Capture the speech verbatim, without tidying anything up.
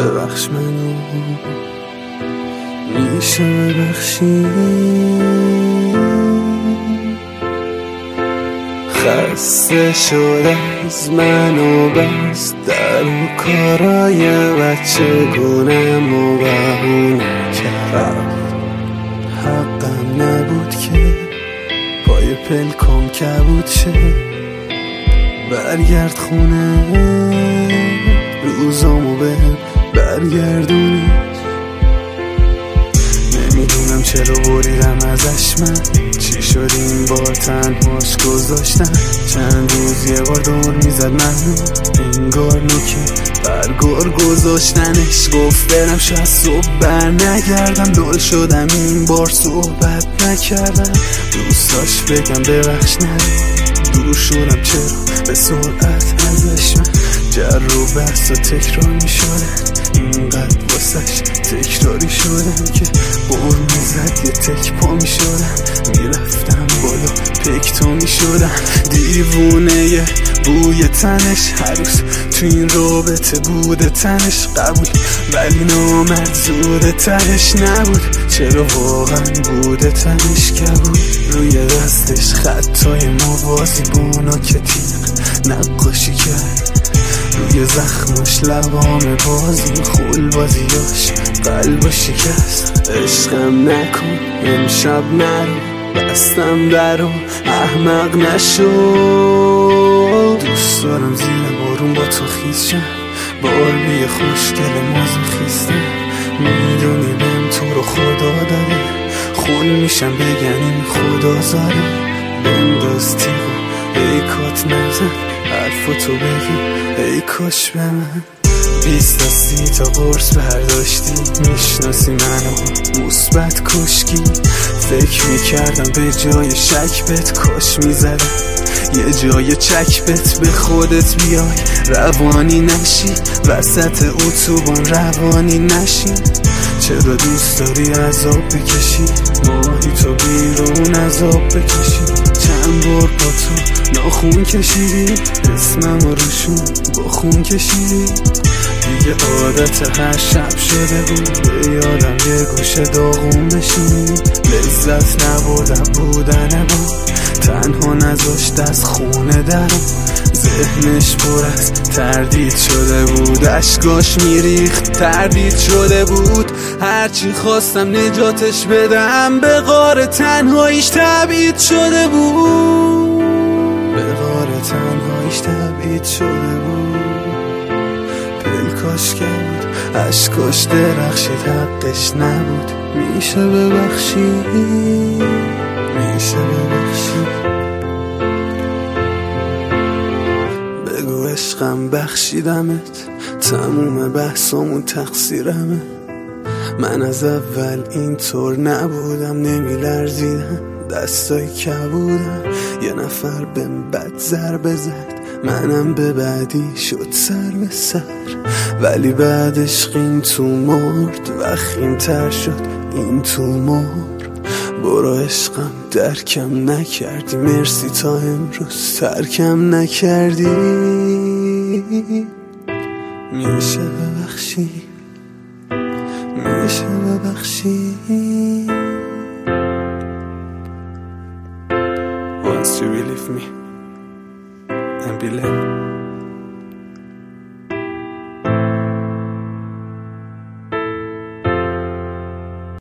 ببخش منو، میشه ببخشی. خسته شده از من و بس در و کارای بچه گونم و بهونه کرد. حقم نبود که پای پلکام کبود شه. برگرد خونه روزامو بهم برگردونش. نمیدونم چرا بریدم ازش من، چی شد این بار تنهاش گذاشتم. چند روز یه بار دور میزد منو، انگار نوکه برگار گذاشتنش. گفت برم شاید صبح بر نگردم، دل شدم این بار صحبت نکردم. دوستاش بگم ببخش نرم، دور شدم چرا به سرعت ازش. من جر و بحث و تکرار میشدن، اینقدر واسش تکراری شدم که بر میزد یه تک پا میشدم. میرفتم بالا پکتو میشدم، دیوونه یه بوی تنش. هر روز تو این رابطه بوده تنش قبول، ولی نامرد زوده تنش نبود. چرا واقعا بوده تنش کبود. روی دستش خطای موازی بونا که تیغ نقاشی کرد. روی زخمش لبام بازی خول بازیاش قلب شکست. عشقم نکن امشب نرو، بستم درو احمق نشو. دوست دارم زیر بارون با تو خیز شم، باربی خوشگل مازوخیستم. میدونی بهم تو رو خدا داره، خون میشم بگن این خدا زاره. بنداز تیغو ای کات نزن، حرفاتو بگی ای کاش به من. بیست تا سی تا قرص برداشتی، میشناسی منو مثبت کشکی. فکر میکردم به جای شک بهت کاش میزدم یه جای چک بهت به خودت بیای. روانی نشی وسط اتوبان، روانی نشی. چرا دوست داری عذاب بکشی، ماهی تو بیرون عذاب بکشی. چند بار با تو ناخون کشیدی، اسمم روشون با خون کشیدی. دیگه عادت هر شب شده بود، به یادم یه گوشه داغون بشینی. لذت نبردم بودن با، تنها نذاشت از خونه درم. ذهنش پر از تردید شده بود، اشکاش میریخت تردید شده بود. هرچی خواستم نجاتش بدم، به غار تنهاییش تبعید شده بود. به غار تنهاییش تبعید شده بود. پلکاش کرد اشکاش درخشید، حقش نبود. میشه ببخشی، میشه ببخشی. بگو عشقم بخشیدمت، تموم بحثامون تقصیرمه. من از اول اینطور نبودم، نمی لرزیدم دستای کبودم. یه نفر بهم بد ضربه زد، منم به بعدی شد سر به سر. ولی بعدش این تو مرد، وخیم تر شد این تو مرد. برو عشقم درکم نکردی، مرسی تا امروز ترکم نکردی. میشه ببخشی، میشه ببخشی. Once you believe me and believe